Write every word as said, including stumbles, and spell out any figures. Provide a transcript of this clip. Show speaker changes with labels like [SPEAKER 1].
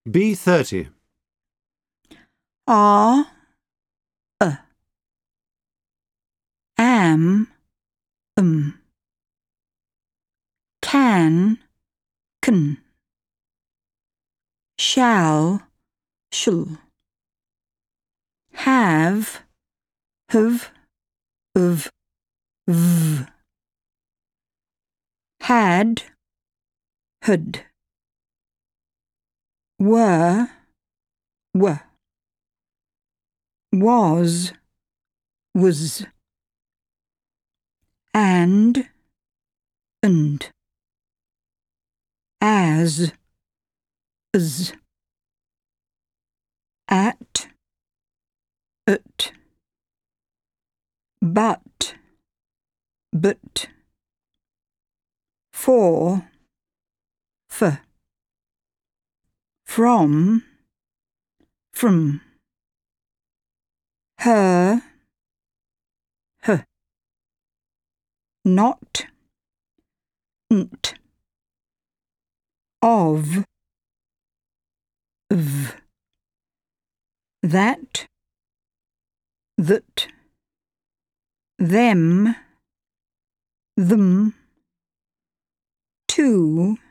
[SPEAKER 1] B thirty.
[SPEAKER 2] Are, a. Am, um. Can, can. Shall, shall. Have, have, of, v. Had, had. Were, were. Was, was. And, and. As, as. At, at. But, but. For, for. From, from. Her, her. Not, n't. Of, v. That, that. Them, them. To,